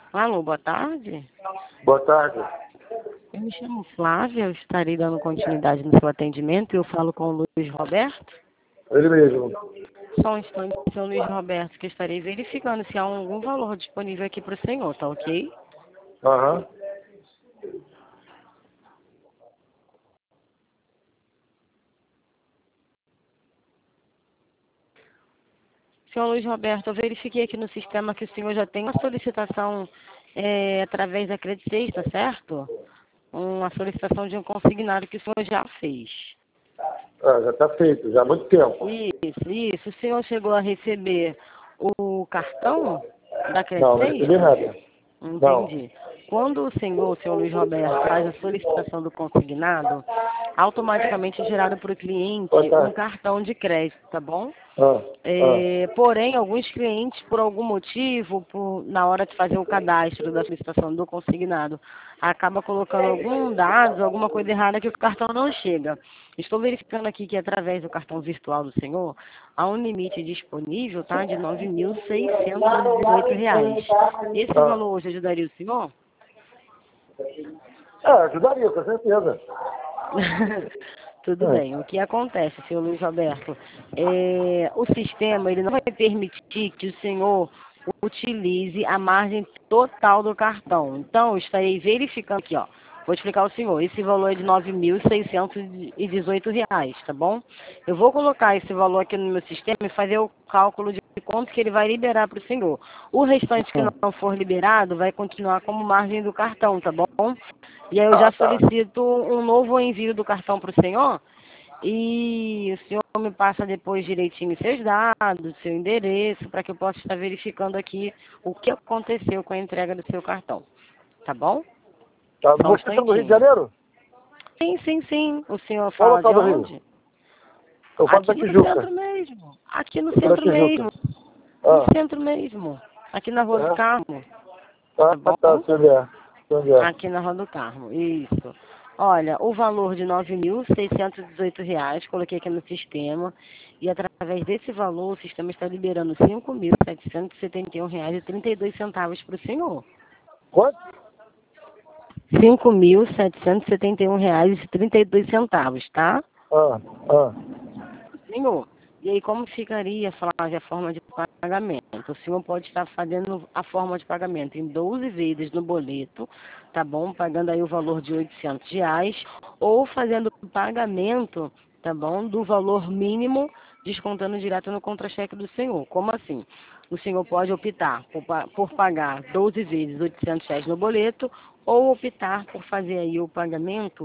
Alô, boa tarde. Boa tarde. Eu me chamo Flávia, eu estarei dando continuidade no seu atendimento e eu falo com o Luiz Roberto. Ele mesmo. Só um instante, seu Luiz Roberto, que eu estarei verificando se há algum valor disponível aqui para o senhor, tá ok? Aham. Senhor Luiz Roberto, eu verifiquei aqui no sistema que o senhor já tem uma solicitação através da Credit Sexta, certo? Uma solicitação de um consignado que o senhor já fez. Ah, já está feito, já há muito tempo. Isso. O senhor chegou a receber o cartão da Credit Não recebi Sexta? nada. Entendi. Quando o senhor Luiz Roberto, faz a solicitação do consignado, automaticamente é gerado para o Boa cliente um tarde. cartão de crédito, tá bom? Ah, Porém, alguns clientes, por algum motivo, na hora de fazer o cadastro da solicitação do consignado, acaba colocando algum dado, alguma coisa errada que o cartão não chega. Estou verificando aqui que através do cartão virtual do senhor, há um limite disponível, tá, de R$ 9.618. Esse valor hoje ajudaria o senhor? ajudaria, com certeza. Tudo bem. O que acontece, senhor Luiz Roberto? O sistema ele não vai permitir que o senhor utilize a margem total do cartão. Então, eu estarei verificando aqui, ó. Vou explicar ao senhor. Esse valor é de R$ 9.618, tá bom? Eu vou colocar esse valor aqui no meu sistema e fazer o cálculo de quanto que ele vai liberar para o senhor. O restante que não for liberado vai continuar como margem do cartão, tá bom? E aí eu já solicito um novo envio do cartão para o senhor. E o senhor me passa depois direitinho seus dados, seu endereço, para que eu possa estar verificando aqui o que aconteceu com a entrega do seu cartão. Tá bom? Tá, Só um vocês estão no Rio de instantinho. Janeiro? Sim. O senhor Qual fala local de do Rio? onde? Eu falo da Aqui no Tijuca. centro mesmo. Aqui no Eu sou da centro Tijuca. mesmo. No Ah, centro mesmo. Aqui na Rua do Carmo. Tá tá, bom? sei onde é. Sei onde é. Aqui na Rua do Carmo, isso. Olha, o valor de R$ 9.618, coloquei aqui no sistema, e através desse valor o sistema está liberando R$ 5.771,32 para o senhor. Quanto? R$ 5.771,32, tá? Ah, ah. Senhor, e aí como ficaria, Flávia, a forma de pagamento? O senhor pode estar fazendo a forma de pagamento em 12 vezes no boleto, tá bom? Pagando aí o valor de R$ 800, ou fazendo o pagamento, tá bom? Do valor mínimo, descontando direto no contra-cheque do senhor. Como assim? O senhor pode optar por pagar 12 vezes R$ 800 no boleto, ou optar por fazer aí o pagamento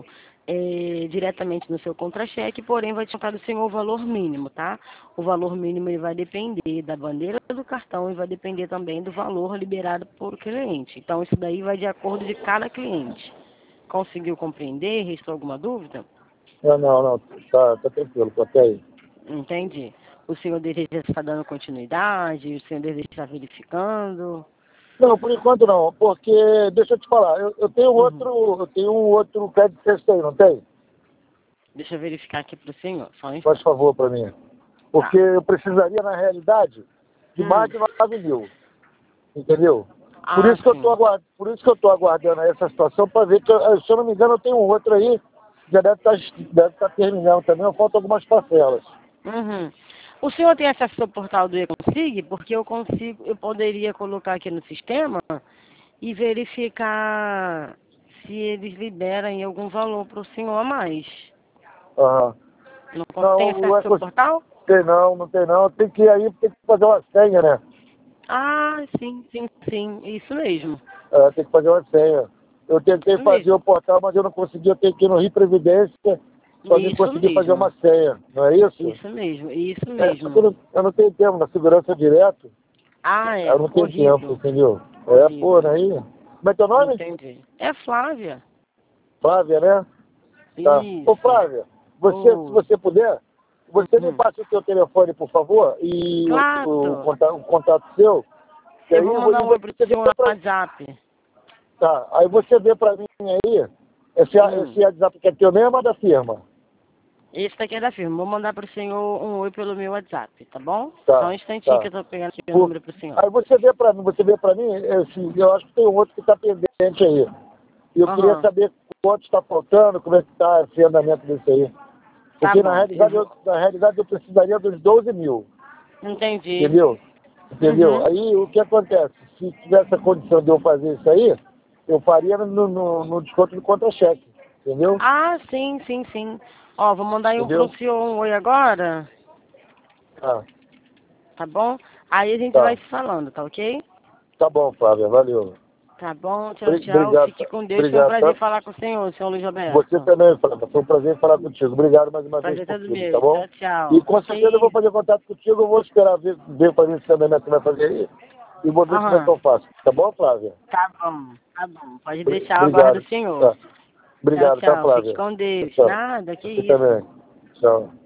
diretamente no seu contra-cheque, porém vai descontar do senhor o valor mínimo, tá? O valor mínimo ele vai depender da bandeira do cartão e vai depender também do valor liberado por cliente. Então isso daí vai de acordo de cada cliente. Conseguiu compreender? Restou alguma dúvida? Não. Tá tranquilo, tô até aí. Entendi. O senhor deseja estar dando continuidade? O senhor deseja estar verificando? Não, por enquanto não, porque, deixa eu te falar, eu tenho Uhum. um outro crédito sexto aí, não tem? Deixa eu verificar aqui para o senhor, só um Faz instante. favor para mim. Tá. Porque eu precisaria, na realidade, de mais de 9 mil, entendeu? Por Ah, isso que eu sim. tô aguardando essa situação para ver que, se eu não me engano, eu tenho um outro aí, que já deve estar terminando também, faltam algumas parcelas. Uhum. O senhor tem acesso ao portal do E-Consig? Porque eu poderia colocar aqui no sistema e verificar se eles liberam aí algum valor para o senhor a mais. Aham. Tem Não, acesso ao portal? não tem não, tem que ir aí, tem que fazer uma senha, né? Ah, sim, isso mesmo. Tem que fazer uma senha. Eu tentei Isso fazer o mesmo. portal, mas eu não consegui. Eu tenho que ir no Rio Previdência para mim Isso conseguir fazer mesmo. uma senha. Não é isso? Isso Só que mesmo. eu não tenho tempo. Na segurança direto, Ah, eu é. não tenho tempo, Corrido. entendeu? Pô, Corrido. não é aí? Como é teu nome? Entendi. É Flávia. Flávia, né? Tá. Ô, Isso. Flávia, se Oi. você puder, você me Uhum. passa o teu telefone, por favor, e Claro. o contato seu, que Eu aí vou mandar um oi pro você vê senhor no pra, WhatsApp. tá, aí você vê pra mim aí, esse Hum. WhatsApp que é teu mesmo ou da firma? Esse daqui é da firma. Vou mandar pro senhor um oi pelo meu WhatsApp, tá bom? Tá, Só um instantinho tá. que eu tô pegando aqui o número pro senhor. Aí você vê pra mim, eu acho que tem um outro que tá pendente aí. E eu queria Aham. saber quanto está faltando, como é que está esse andamento desse aí. Tá Porque bom. na realidade eu precisaria dos 12 mil, Entendi. entendeu? Entendeu? Uhum. Aí o que acontece? Se tivesse a condição de eu fazer isso aí, eu faria no desconto do contra-cheque, entendeu? Ah, sim, sim, sim. Ó, vou mandar aí pro Entendeu? senhor um oi agora, Ah, tá bom? Aí a gente vai tá. se falando, tá ok? Tá bom, Flávia, valeu. Tá bom, tchau, tchau. Obrigado, Fique com Deus. Foi um obrigado, prazer tá? falar com o senhor Luiz Você Alberto. também, Flávia. Foi um prazer falar contigo. Obrigado mais uma vez Prazer por todo tudo, tá meu. bom? Tchau, E tchau. com Que certeza eu vou isso? fazer contato contigo, eu vou esperar ver fazer esse andamento que você vai fazer aí. E vou ver como é que Aham. eu faço. Tá bom, Flávia? Tá bom, tá bom. Pode deixar, eu aguardo Obrigado. o senhor. Tá. Tchau, Obrigado, tá, tchau. Fique Flávia? com Deus. Tchau. Nada, que Você isso. também. Tchau.